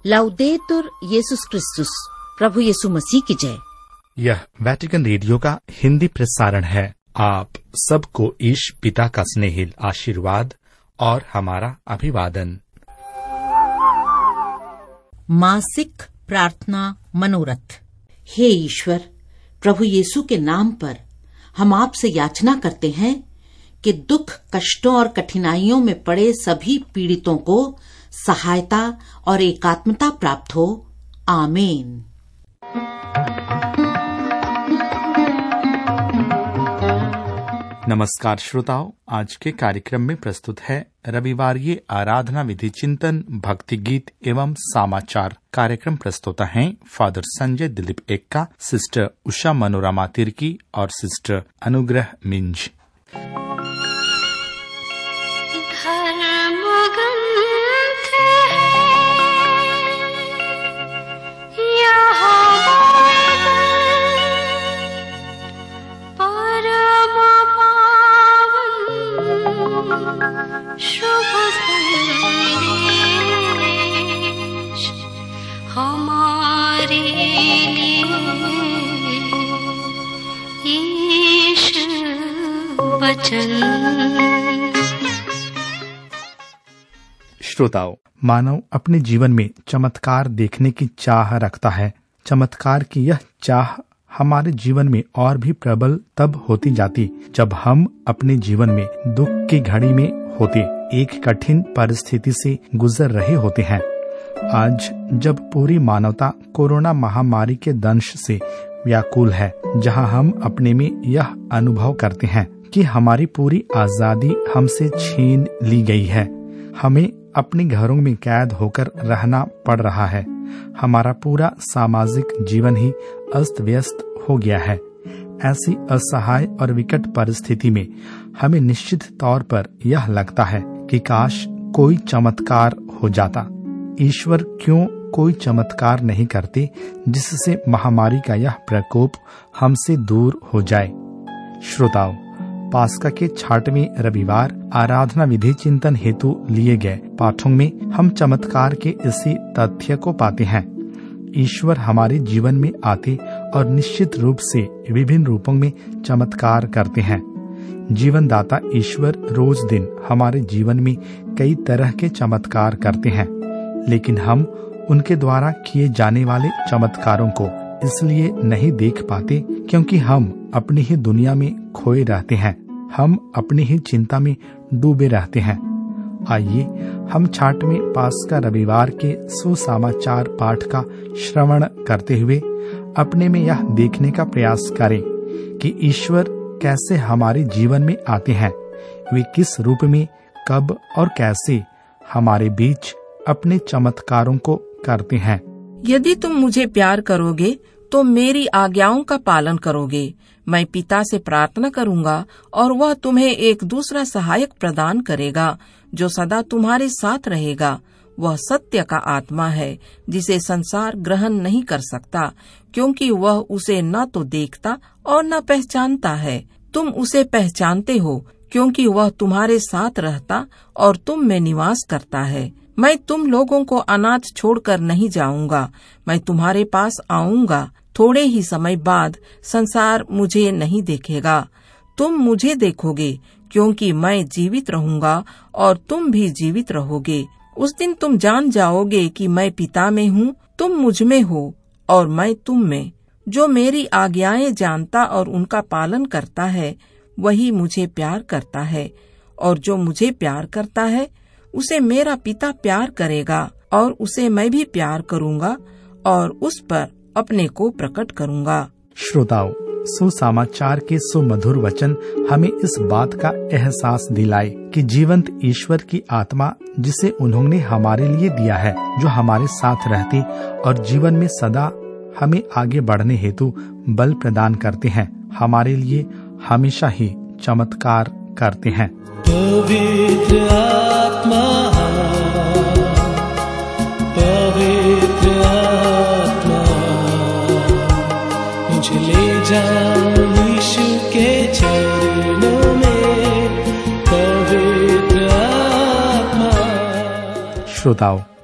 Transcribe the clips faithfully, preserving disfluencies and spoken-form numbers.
लाउदेतुर येशुस क्रिस्तुस, प्रभु यीशु मसीह की जय। यह वेटिकन रेडियो का हिंदी प्रसारण है। आप सबको ईश पिता का स्नेहिल आशीर्वाद और हमारा अभिवादन। मासिक प्रार्थना मनोरथ। हे ईश्वर, प्रभु यीशु के नाम पर हम आपसे याचना करते हैं कि दुख, कष्टों और कठिनाइयों में पड़े सभी पीड़ितों को सहायता और एकात्मता प्राप्त हो। आमीन। नमस्कार श्रोताओं, आज के कार्यक्रम में प्रस्तुत है रविवारीय आराधना विधि चिंतन, भक्ति गीत एवं समाचार। कार्यक्रम प्रस्तुता हैं फादर संजय दिलीप एक्का, सिस्टर उषा मनोरमा तिर्की और सिस्टर अनुग्रह मिंज। श्रोताओं, मानव अपने जीवन में चमत्कार देखने की चाह रखता है। चमत्कार की यह चाह हमारे जीवन में और भी प्रबल तब होती जाती जब हम अपने जीवन में दुख की घड़ी में होते, एक कठिन परिस्थिति से गुजर रहे होते हैं। आज जब पूरी मानवता कोरोना महामारी के दंश से व्याकुल है, जहां हम अपने में यह अनुभव करते हैं कि हमारी पूरी आजादी हमसे छीन ली गई है, हमें अपने घरों में कैद होकर रहना पड़ रहा है, हमारा पूरा सामाजिक जीवन ही अस्त व्यस्त हो गया है। ऐसी असहाय और विकट परिस्थिति में हमें निश्चित तौर पर यह लगता है कि काश कोई चमत्कार हो जाता। ईश्वर क्यों कोई चमत्कार नहीं करते जिससे महामारी का यह प्रकोप हमसे दूर हो जाए। श्रोताओं, पास्का के छठवें रविवार आराधना विधि चिंतन हेतु लिए गए पाठों में हम चमत्कार के इसी तथ्य को पाते हैं। ईश्वर हमारे जीवन में आते और निश्चित रूप से विभिन्न रूपों में चमत्कार करते हैं। जीवनदाता ईश्वर रोज दिन हमारे जीवन में कई तरह के चमत्कार करते हैं, लेकिन हम उनके द्वारा किए जाने वाले चमत्कारों को इसलिए नहीं देख पाते क्योंकि हम अपनी ही दुनिया में खोए रहते हैं, हम अपनी ही चिंता में डूबे रहते हैं। आइए हम छठवें पास्का रविवार के सुसमाचार पाठ का श्रवण करते हुए अपने में यह देखने का प्रयास करें कि ईश्वर कैसे हमारे जीवन में आते हैं, वे किस रूप में, कब और कैसे हमारे बीच अपने चमत्कारों को करते हैं। यदि तुम मुझे प्यार करोगे तो मेरी आज्ञाओं का पालन करोगे। मैं पिता से प्रार्थना करूंगा और वह तुम्हें एक दूसरा सहायक प्रदान करेगा जो सदा तुम्हारे साथ रहेगा। वह सत्य का आत्मा है जिसे संसार ग्रहण नहीं कर सकता, क्योंकि वह उसे न तो देखता और न पहचानता है। तुम उसे पहचानते हो क्योंकि वह तुम्हारे साथ रहता और तुम में निवास करता है। मैं तुम लोगों को अनाथ छोड़कर नहीं जाऊंगा, मैं तुम्हारे पास आऊंगा। थोड़े ही समय बाद संसार मुझे नहीं देखेगा, तुम मुझे देखोगे, क्योंकि मैं जीवित रहूंगा और तुम भी जीवित रहोगे। उस दिन तुम जान जाओगे कि मैं पिता में हूँ, तुम मुझ में हो और मैं तुम में। जो मेरी आज्ञाएं जानता और उनका पालन करता है, वही मुझे प्यार करता है, और जो मुझे प्यार करता है उसे मेरा पिता प्यार करेगा, और उसे मैं भी प्यार करूंगा और उस पर अपने को प्रकट करूंगा। श्रोताओं, सुसमाचार के सुमधुर वचन हमें इस बात का एहसास दिलाए कि जीवंत ईश्वर की आत्मा जिसे उन्होंने हमारे लिए दिया है, जो हमारे साथ रहते और जीवन में सदा हमें आगे बढ़ने हेतु बल प्रदान करते हैं, हमारे लिए हमेशा ही चमत्कार करते हैं। पवित्र आत्मा, पवित्र आत्मा, मुझे ले जा यीशु के चरणों में। पवित्र आत्मा। श्रोताओं,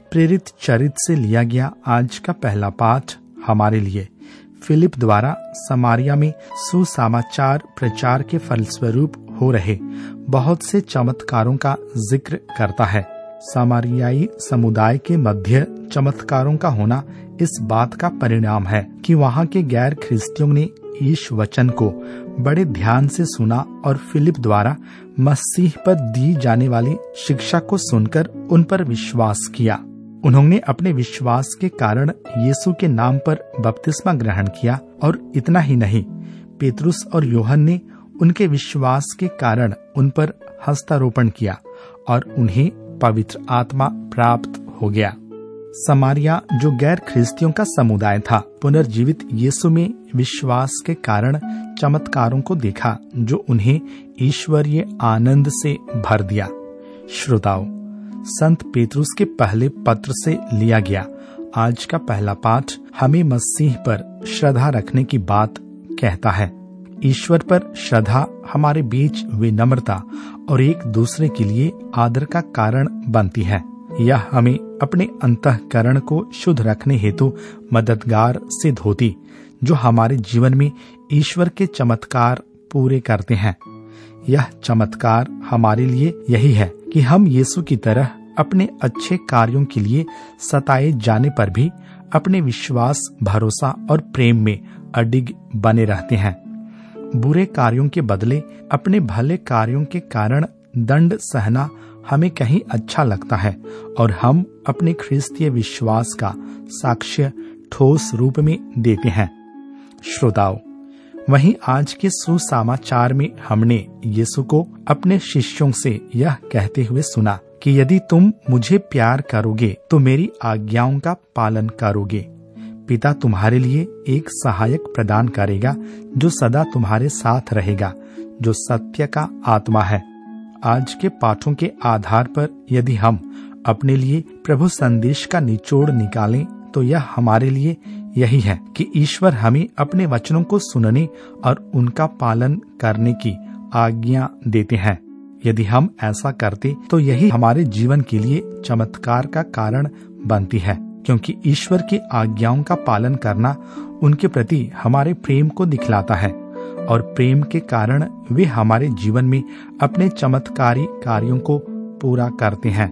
प्रेरित चरित्र से लिया गया आज का पहला पाठ हमारे लिए फिलिप द्वारा समारिया में सुसमाचार प्रचार के फलस्वरूप हो रहे बहुत से चमत्कारों का जिक्र करता है। समारियाई समुदाय के मध्य चमत्कारों का होना इस बात का परिणाम है कि वहाँ के गैर ख्रिस्तियों ने ईश वचन को बड़े ध्यान से सुना और फिलिप द्वारा मसीह पर दी जाने वाली शिक्षा को सुनकर उन पर विश्वास किया। उन्होंने अपने विश्वास के कारण यीशु के नाम पर बपतिस्मा ग्रहण किया और इतना ही नहीं, पेतरुस और यूहन्ना ने उनके विश्वास के कारण उन पर हस्तारोपण किया और उन्हें पवित्र आत्मा प्राप्त हो गया। समारिया जो गैर ख्रिस्तियों का समुदाय था, पुनर्जीवित यीशु में विश्वास के कारण चमत्कारों को देखा जो उन्हें ईश्वरीय आनंद से भर दिया। श्रोताओ, संत पेतरुस के पहले पत्र से लिया गया आज का पहला पाठ हमें मसीह पर श्रद्धा रखने की बात कहता है। ईश्वर पर श्रद्धा हमारे बीच विनम्रता और एक दूसरे के लिए आदर का कारण बनती है। यह हमें अपने अंतःकरण को शुद्ध रखने हेतु मददगार सिद्ध होती, जो हमारे जीवन में ईश्वर के चमत्कार पूरे करते हैं। यह चमत्कार हमारे लिए यही है कि हम यीशु की तरह अपने अच्छे कार्यों के लिए सताए जाने पर भी अपने विश्वास, भरोसा और प्रेम में अडिग बने रहते हैं। बुरे कार्यों के बदले अपने भले कार्यों के कारण दंड सहना हमें कहीं अच्छा लगता है और हम अपने ख्रिस्तीय विश्वास का साक्ष्य ठोस रूप में देते हैं। श्रोताओ, वहीं आज के सुसमाचार में हमने यीशु को अपने शिष्यों से यह कहते हुए सुना कि यदि तुम मुझे प्यार करोगे तो मेरी आज्ञाओं का पालन करोगे। पिता तुम्हारे लिए एक सहायक प्रदान करेगा जो सदा तुम्हारे साथ रहेगा, जो सत्य का आत्मा है। आज के पाठों के आधार पर यदि हम अपने लिए प्रभु संदेश का निचोड़ निकालें तो यह हमारे लिए यही है कि ईश्वर हमें अपने वचनों को सुनने और उनका पालन करने की आज्ञा देते हैं। यदि हम ऐसा करते तो यही हमारे जीवन के लिए चमत्कार का कारण बनती है, क्योंकि ईश्वर की आज्ञाओं का पालन करना उनके प्रति हमारे प्रेम को दिखलाता है और प्रेम के कारण वे हमारे जीवन में अपने चमत्कारी कार्यों को पूरा करते हैं।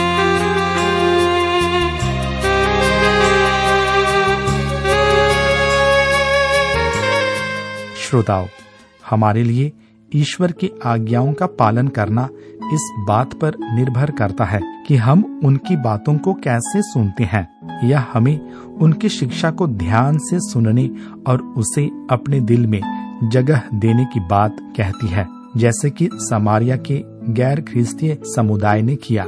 श्रोताओ, हमारे लिए ईश्वर की आज्ञाओं का पालन करना इस बात पर निर्भर करता है कि हम उनकी बातों को कैसे सुनते हैं। यह हमें उनकी शिक्षा को ध्यान से सुनने और उसे अपने दिल में जगह देने की बात कहती है, जैसे कि समारिया के गैर ख्रिस्तीय समुदाय ने किया।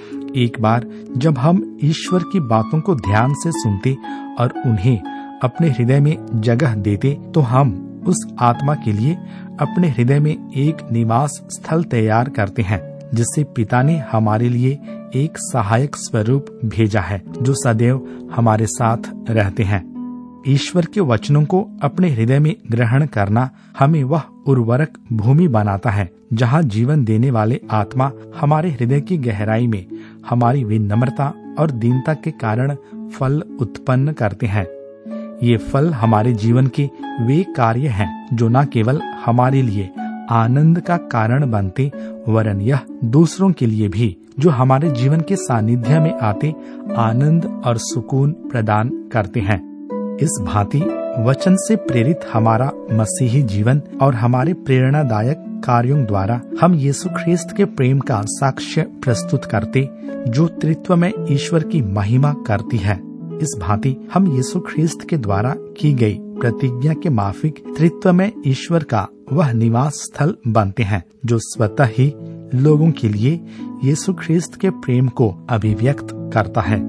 एक बार जब हम ईश्वर की बातों को ध्यान से सुनते और उन्हें अपने हृदय में जगह देते तो हम उस आत्मा के लिए अपने हृदय में एक निवास स्थल तैयार करते हैं, जिससे पिता ने हमारे लिए एक सहायक स्वरूप भेजा है जो सदैव हमारे साथ रहते हैं। ईश्वर के वचनों को अपने हृदय में ग्रहण करना हमें वह उर्वरक भूमि बनाता है जहाँ जीवन देने वाले आत्मा हमारे हृदय की गहराई में हमारी विनम्रता और दीनता के कारण फल उत्पन्न करते हैं। ये फल हमारे जीवन के वे कार्य हैं जो न केवल हमारे लिए आनंद का कारण बनते, वरन यह दूसरों के लिए भी जो हमारे जीवन के सानिध्य में आते आनंद और सुकून प्रदान करते हैं। इस भांति वचन से प्रेरित हमारा मसीही जीवन और हमारे प्रेरणादायक कार्यों द्वारा हम यीशु ख्रिस्त के प्रेम का साक्ष्य प्रस्तुत करते, जो त्रित्व में ईश्वर की महिमा करती है। इस भांति हम यीशु ख्रिस्त के द्वारा की गई प्रतिज्ञा के माफिक त्रित्व में ईश्वर का वह निवास स्थल बनते हैं, जो स्वतः ही लोगों के लिए यीशु ख्रिस्त के प्रेम को अभिव्यक्त करता है।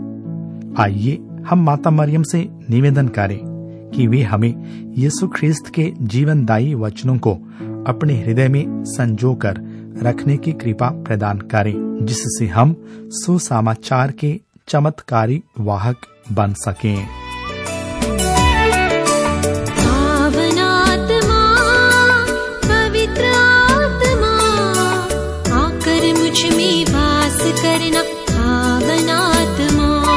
आइए हम माता मरियम से निवेदन करें कि वे हमें यीशु ख्रिस्त के जीवनदायी वचनों को अपने हृदय में संजोकर रखने की कृपा प्रदान करें, जिससे हम सुसमाचार के चमत्कारी वाहक बन सकें। पवित्र आत्मा आकर मुझ में वास करना, पावन आत्मा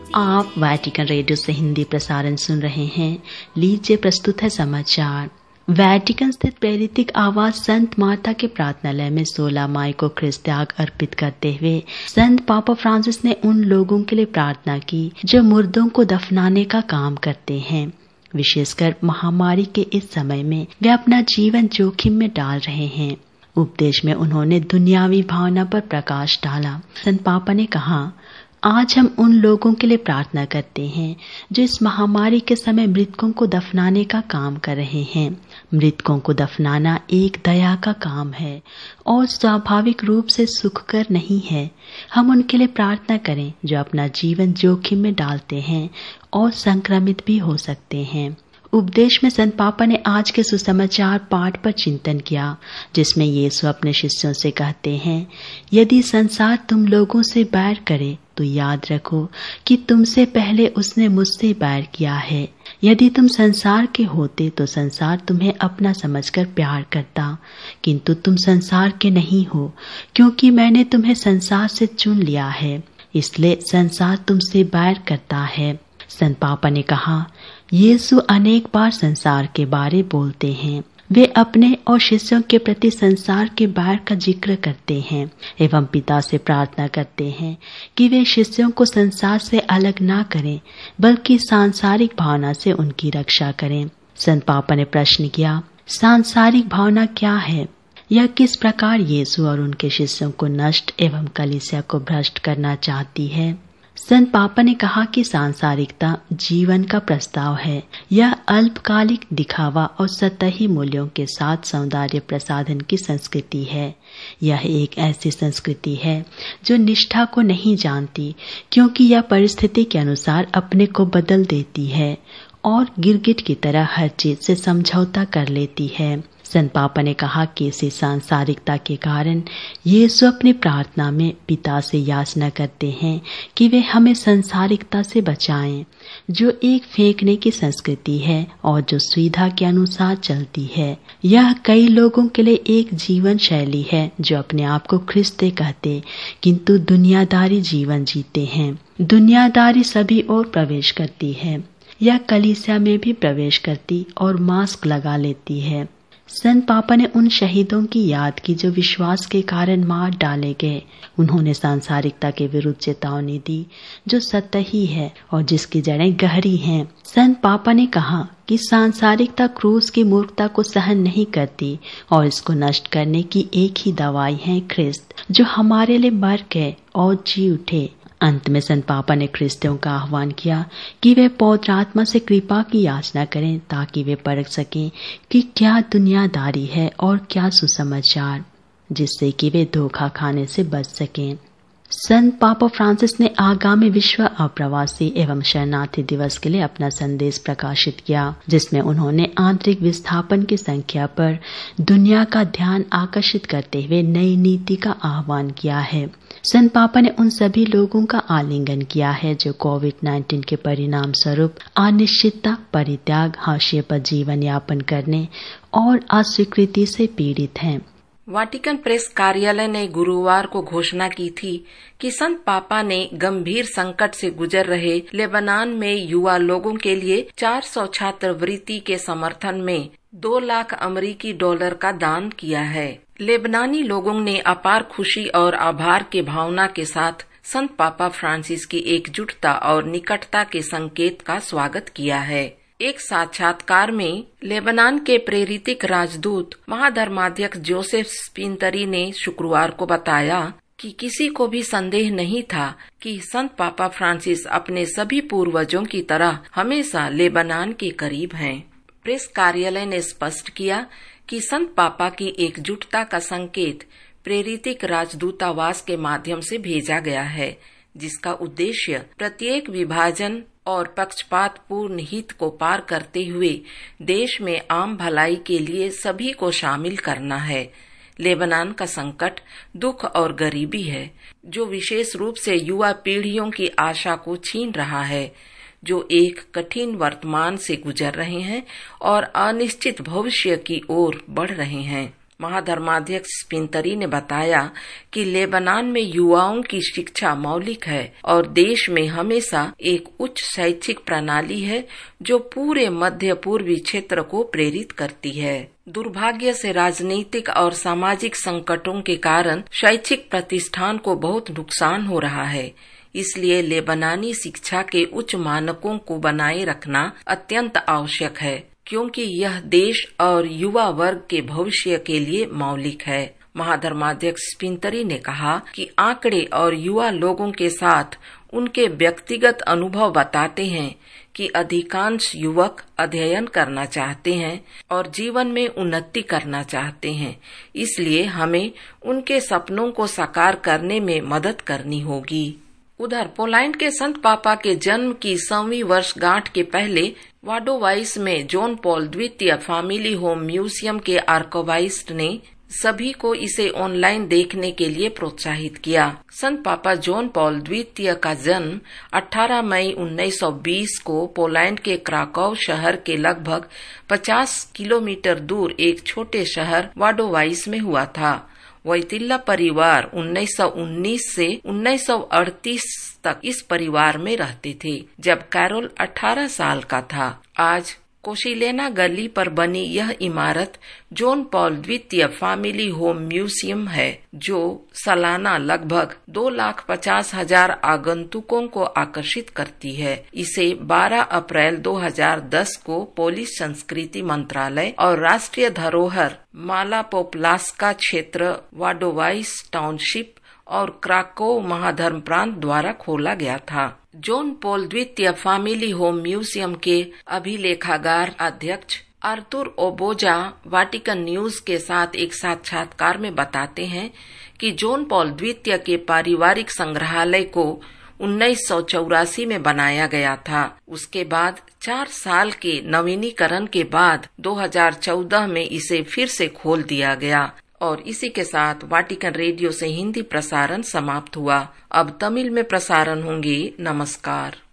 आप वैटिकन रेडियो से हिंदी प्रसारण सुन रहे हैं। लीजिए प्रस्तुत है समाचार। वैटिकन स्थित प्रेरितिक आवास संत मार्था के प्रार्थनालय में सोलह मई को ख्रिस्त त्याग अर्पित करते हुए संत पापा फ्रांसिस ने उन लोगों के लिए प्रार्थना की जो मुर्दों को दफनाने का काम करते हैं। विशेषकर महामारी के इस समय में वे अपना जीवन जोखिम में डाल रहे हैं। उपदेश में उन्होंने दुनियावी भावना पर प्रकाश डाला। संत पापा ने कहा, आज हम उन लोगों के लिए प्रार्थना करते हैं जो इस महामारी के समय मृतकों को दफनाने का काम कर रहे हैं। मृतकों को दफनाना एक दया का काम है और स्वाभाविक रूप से सुखकर नहीं है। हम उनके लिए प्रार्थना करें जो अपना जीवन जोखिम में डालते हैं और संक्रमित भी हो सकते हैं। उपदेश में संत पापा ने आज के सुसमाचार पाठ पर चिंतन किया, जिसमें यीशु अपने शिष्यों से कहते हैं, यदि संसार तुम लोगों से बैर करे तो याद रखो कि तुमसे पहले उसने मुझसे बैर किया है। यदि तुम संसार के होते तो संसार तुम्हें अपना समझकर प्यार करता, किंतु तुम संसार के नहीं हो, क्योंकि मैंने तुम्हें संसार से चुन लिया है, इसलिए संसार तुमसे बैर करता है। संत पापा ने कहा, यीशु अनेक बार संसार के बारे बोलते हैं। वे अपने और शिष्यों के प्रति संसार के बैर का जिक्र करते हैं एवं पिता से प्रार्थना करते हैं कि वे शिष्यों को संसार से अलग ना करें, बल्कि सांसारिक भावना से उनकी रक्षा करें। संत पापा ने प्रश्न किया, सांसारिक भावना क्या है? यह किस प्रकार यीशु और उनके शिष्यों को नष्ट एवं कलीसिया को भ्रष्ट करना चाहती है? संत पापा ने कहा कि सांसारिकता जीवन का प्रस्ताव है। यह अल्पकालिक दिखावा और सतही मूल्यों के साथ सौंदर्य प्रसाधन की संस्कृति है। यह एक ऐसी संस्कृति है जो निष्ठा को नहीं जानती, क्योंकि यह परिस्थिति के अनुसार अपने को बदल देती है और गिरगिट की तरह हर चीज से समझौता कर लेती है। संत पापा ने कहा कि इसी सांसारिकता के कारण यीशु अपनी प्रार्थना में पिता से याचना करते हैं कि वे हमें सांसारिकता से बचाएं, जो एक फेंकने की संस्कृति है और जो सुविधा के अनुसार चलती है। यह कई लोगों के लिए एक जीवन शैली है जो अपने आप को ख्रिस्ते कहते, किंतु दुनियादारी जीवन जीते हैं। दुनियादारी सभी ओर प्रवेश करती है। यह कलीसिया में भी प्रवेश करती और मास्क लगा लेती है। संत पापा ने उन शहीदों की याद की जो विश्वास के कारण मार डाले गए। उन्होंने सांसारिकता के विरुद्ध चेतावनी दी जो सतही है और जिसकी जड़ें गहरी हैं। संत पापा ने कहा कि सांसारिकता क्रूस की मूर्खता को सहन नहीं करती और इसको नष्ट करने की एक ही दवाई है ख्रिस्त, जो हमारे लिए मर गए और जी उठे। अंत में संत पापा ने ख्रिस्तियों का आह्वान किया कि वे पवित्र आत्मा से कृपा की याचना करें ताकि वे परख सकें कि क्या दुनियादारी है और क्या सुसमाचार, जिससे कि वे धोखा खाने से बच सकें। संत पापा फ्रांसिस ने आगामी विश्व अप्रवासी एवं शरणार्थी दिवस के लिए अपना संदेश प्रकाशित किया, जिसमें उन्होंने आंतरिक विस्थापन की संख्या पर दुनिया का ध्यान आकर्षित करते हुए नई नीति का आह्वान किया है। संत पापा ने उन सभी लोगों का आलिंगन किया है जो कोविड नाइन्टीन के परिणाम स्वरूप अनिश्चितता, परित्याग, हाशिए पर जीवन यापन करने और अस्वीकृति से पीड़ित हैं। वाटिकन प्रेस कार्यालय ने गुरुवार को घोषणा की थी कि संत पापा ने गंभीर संकट से गुजर रहे लेबनान में युवा लोगों के लिए चार सौ छात्रवृत्ति के समर्थन में दो लाख अमेरिकी डॉलर का दान किया है। लेबनानी लोगों ने अपार खुशी और आभार के भावना के साथ संत पापा फ्रांसिस की एकजुटता और निकटता के संकेत का स्वागत किया है। एक साक्षात्कार में लेबनान के प्रेरितिक राजदूत महाधर्माध्यक्ष जोसेफ स्पिनतरी ने शुक्रवार को बताया कि किसी को भी संदेह नहीं था कि संत पापा फ्रांसिस अपने सभी पूर्वजों की तरह हमेशा लेबनान के करीब हैं। प्रेस कार्यालय ने स्पष्ट किया कि संत पापा की एकजुटता का संकेत प्रेरितिक राजदूतावास के माध्यम से भेजा गया है, जिसका उद्देश्य प्रत्येक विभाजन और पक्षपात पूर्ण हित को पार करते हुए देश में आम भलाई के लिए सभी को शामिल करना है। लेबनान का संकट दुख और गरीबी है, जो विशेष रूप से युवा पीढ़ियों की आशा को छीन रहा है, जो एक कठिन वर्तमान से गुजर रहे हैं और अनिश्चित भविष्य की ओर बढ़ रहे हैं। महाधर्माध्यक्ष स्पिंतरी ने बताया कि लेबनान में युवाओं की शिक्षा मौलिक है और देश में हमेशा एक उच्च शैक्षिक प्रणाली है जो पूरे मध्य पूर्वी क्षेत्र को प्रेरित करती है। दुर्भाग्य से राजनीतिक और सामाजिक संकटों के कारण शैक्षिक प्रतिष्ठान को बहुत नुकसान हो रहा है। इसलिए लेबनानी शिक्षा के उच्च मानकों को बनाए रखना अत्यंत आवश्यक है, क्योंकि यह देश और युवा वर्ग के भविष्य के लिए मौलिक है। महाधर्माध्यक्ष स्पिंतरी ने कहा कि आंकड़े और युवा लोगों के साथ उनके व्यक्तिगत अनुभव बताते हैं कि अधिकांश युवक अध्ययन करना चाहते हैं और जीवन में उन्नति करना चाहते हैं। इसलिए हमें उनके सपनों को साकार करने में मदद करनी होगी। उधर पोलैंड के संत पापा के जन्म की सौवीं वर्षगांठ के पहले वाडोवाइस में जॉन पॉल द्वितीय फैमिली होम म्यूजियम के आर्काइविस्ट ने सभी को इसे ऑनलाइन देखने के लिए प्रोत्साहित किया। संत पापा जॉन पॉल द्वितीय का जन्म अठारह मई उन्नीस सौ बीस को पोलैंड के क्राकोव शहर के लगभग पचास किलोमीटर दूर एक छोटे शहर वाडोवाइस में हुआ था। वोइतिला परिवार उन्नीस सौ उन्नीस से उन्नीस सौ अड़तीस तक इस परिवार में रहते थे, जब कैरोल अठारह साल का था। आज कोशिलेना गली पर बनी यह इमारत जॉन पॉल द्वितीय फैमिली होम म्यूजियम है, जो सालाना लगभग दो लाख पचास हजार आगंतुकों को आकर्षित करती है। इसे बारह अप्रैल दो हज़ार दस को पोलिश संस्कृति मंत्रालय और राष्ट्रीय धरोहर मालापोप्लास्का क्षेत्र वाडोवाइस टाउनशिप और क्राकोव महाधर्म प्रांत द्वारा खोला गया था। जॉन पॉल द्वितीय फैमिली होम म्यूजियम के अभिलेखागार अध्यक्ष आर्थुर ओबोजा वाटिकन न्यूज के साथ एक साक्षात्कार में बताते हैं कि जॉन पॉल द्वितीय के पारिवारिक संग्रहालय को उन्नीस सौ चौरासी में बनाया गया था। उसके बाद चार साल के नवीनीकरण के बाद दो हज़ार चौदह में इसे फिर से खोल दिया गया। और इसी के साथ वाटिकन रेडियो से हिंदी प्रसारण समाप्त हुआ। अब तमिल में प्रसारण होंगे। नमस्कार।